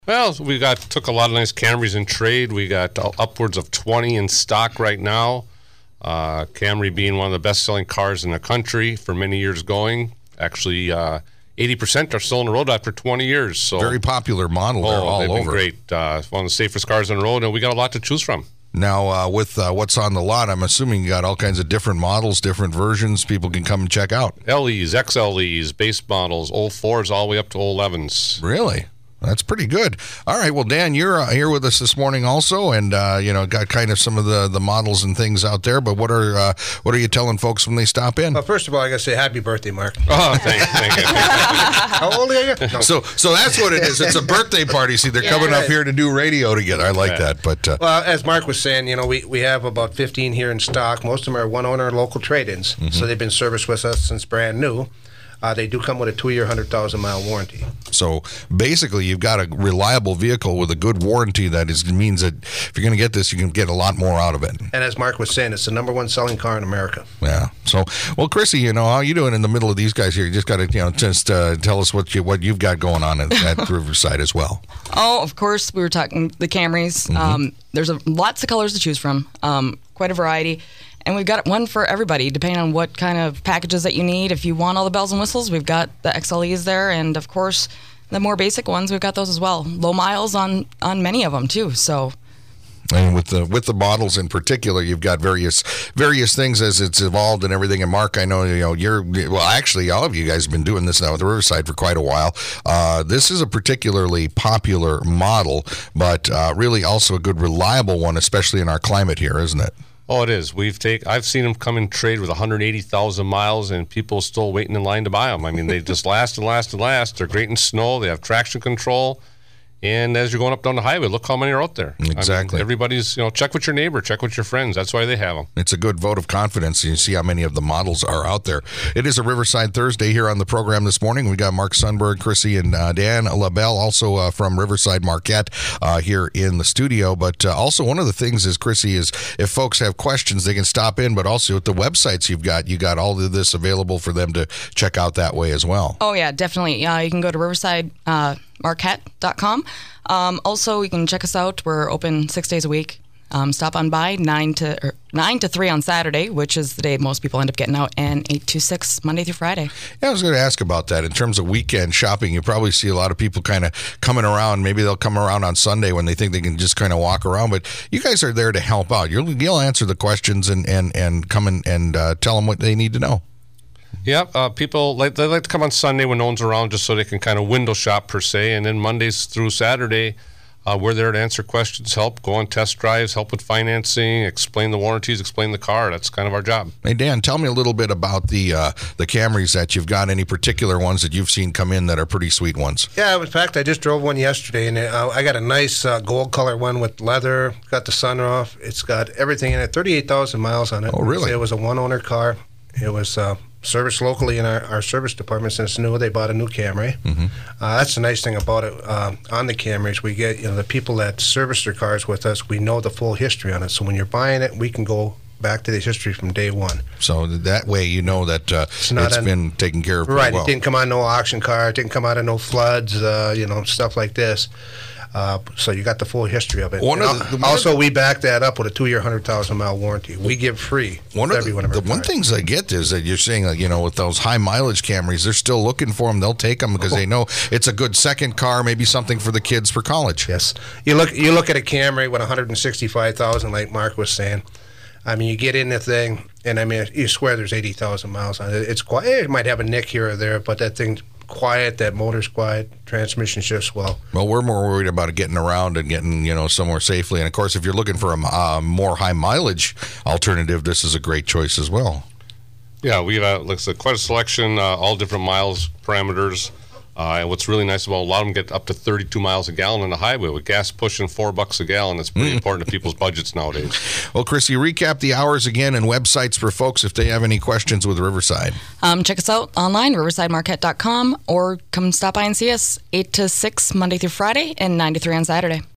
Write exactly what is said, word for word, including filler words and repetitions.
Well, we got took a lot of nice Camrys in trade. We got uh, upwards of twenty in stock right now. Uh, Camry being one of the best-selling cars in the country for many years going. Actually, uh, eighty percent are still on the road after twenty years. So very popular model. They're oh, all they've over. Been great. Uh, one of the safest cars on the road, and we got a lot to choose from. Now, uh, with uh, what's on the lot, I'm assuming you got all kinds of different models, different versions people can come and check out. L Es, X L Es, base models, old fours all the way up to old elevens. Really? That's pretty good. All right. Well, Dan, you're uh, here with us this morning also, and uh, you know, got kind of some of the, the models and things out there. But what are uh, what are you telling folks when they stop in? Well, first of all, I got to say happy birthday, Mark. Oh, thank you. Thank you. How old are you? No. So, so that's what it is. It's a birthday party. See, they're Yeah, coming right. up here to do radio together. I like Yeah. that. But uh, Well, as Mark was saying, you know, we, we have about fifteen here in stock. Most of them are one-owner local trade-ins, Mm-hmm. so they've been serviced with us since brand new. Uh, they do come with a two-year, one hundred thousand mile warranty. So basically, you've got a reliable vehicle with a good warranty. That is means that if you're going to get this, you can get a lot more out of it. And as Mark was saying, it's the number one selling car in America. Yeah. So, well, Chrissy, you know how you doing in the middle of these guys here? You just got to, you know, just uh, tell us what you what you've got going on at, at Riverside as well. Oh, of course, we were talking the Camrys. Mm-hmm. Um, there's a, lots of colors to choose from, um, quite a variety. And we've got one for everybody, depending on what kind of packages that you need. If you want all the bells and whistles, we've got the X L Es there. And, of course, the more basic ones, we've got those as well. Low miles on, on many of them, too. So, And with the with the models in particular, you've got various various things as it's evolved and everything. And Mark, I know you know you're well. Actually, all of you guys have been doing this now with the Riverside for quite a while. Uh, this is a particularly popular model, but uh, really also a good, reliable one, especially in our climate here, isn't it? Oh, it is. We've take. I've seen them come in trade with one hundred eighty thousand miles, and people still waiting in line to buy them. I mean, they just last and last and last. They're great in snow. They have traction control. And as you're going up down the highway, look how many are out there. Exactly. I mean, everybody's, you know, check with your neighbor, check with your friends. That's why they have them. It's a good vote of confidence. You see how many of the models are out there. It is a Riverside Thursday here on the program this morning. We got Mark Sundberg, Chrissy, and uh, Dan LaBelle, also uh, from Riverside Marquette, uh, here in the studio. But uh, also one of the things is, Chrissy, is if folks have questions, they can stop in. But also at the websites you've got, you got all of this available for them to check out that way as well. oh, yeah, definitely. Uh, you can go to Riverside uh, Marquette dot com. Um, also, you can check us out. We're open six days a week. Um, stop on by nine to or nine to three on Saturday, which is the day most people end up getting out, and eight to six Monday through Friday. Yeah, I was going to ask about that. In terms of weekend shopping, you probably see a lot of people kind of coming around. Maybe they'll come around on Sunday when they think they can just kind of walk around. But you guys are there to help out. You'll, you'll answer the questions and, and, and come in and uh, tell them what they need to know. Yeah, uh, people like they like to come on Sunday when no one's around, just so they can kind of window shop per se. And then Mondays through Saturday, uh, we're there to answer questions, help, go on test drives, help with financing, explain the warranties, explain the car. That's kind of our job. Hey, Dan, tell me a little bit about the uh, the Camrys that you've got. Any particular ones that you've seen come in that are pretty sweet ones? Yeah, in fact, I just drove one yesterday, and uh, I got a nice uh, gold color one with leather, got the sunroof. It's got everything in it, thirty-eight thousand miles on it. Oh, really? It was a one-owner car. It was uh, serviced locally in our, our service department since new. They bought a new Camry. Mm-hmm. Uh, that's the nice thing about it. Um, on the Camrys, we get, you know, the people that service their cars with us, we know the full history on it. So when you're buying it, we can go back to the history from day one. So that way you know that uh, it's, not it's an- been taken care of pretty Right. well. It didn't come out of no auction car. It didn't come out of no floods, uh, you know, stuff like this. Uh, so you got the full history of it. One And of the- al- the- one also, of we back that up with a two-year, one hundred thousand mile warranty. We give free One to of every the, one of our the one cars. things I get is that you're saying, like, you know, with those high mileage Camrys, they're still looking for them. They'll take them because they know it's a good second car, maybe something for the kids for college. Yes. You look you look at a Camry with one hundred sixty-five thousand, like Mark was saying. I mean, you get in the thing, and I mean, you swear there's eighty thousand miles on it. It's quiet. It might have a nick here or there, but that thing's quiet. That motor's quiet. Transmission shifts well. Well, we're more worried about it getting around and getting, you know, somewhere safely. And of course, if you're looking for a uh, more high mileage alternative, this is a great choice as well. Yeah, we have uh, like I said, quite a selection, uh, all different miles, parameters. Uh, and what's really nice about a lot of them get up to thirty-two miles a gallon on the highway with gas pushing four bucks a gallon. That's pretty important to people's budgets nowadays. Well, Chrissy, recap the hours again and websites for folks if they have any questions with Riverside. Um, check us out online, Riverside Marquette dot com, or come stop by and see us eight to six Monday through Friday and nine to three on Saturday.